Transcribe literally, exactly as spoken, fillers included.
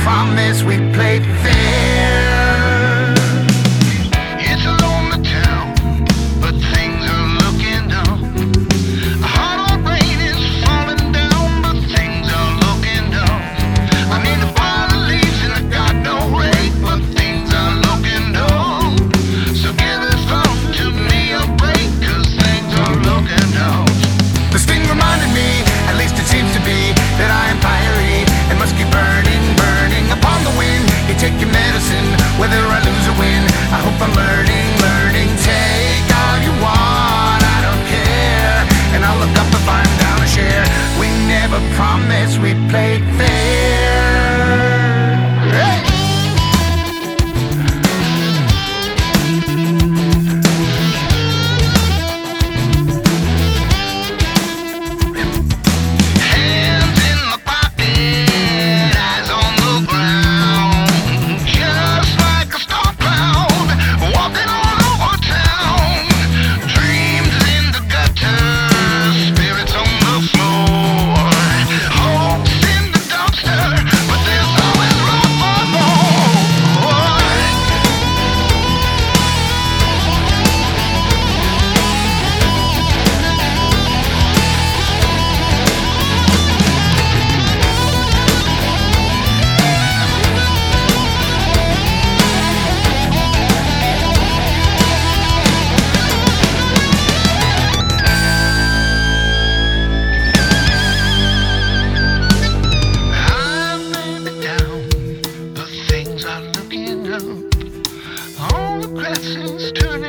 promise we'd play fair. It's a lonely town, but things are looking up. A hard rain is falling down, but things are looking up. I mean, the bottle leaves and I got no rate, but things are looking up. So give this phone to me a break, cause things are looking up. This thing reminded me, at least it seems to be, that I am fiery and must keep burning, burning upon the wind. You take your medicine, whether I lose or win. I hope I'm learning, learning. Take all you want, I don't care. And I'll look up if I'm down a share. We never promised we'd play fair. Hey! All the grass is turning.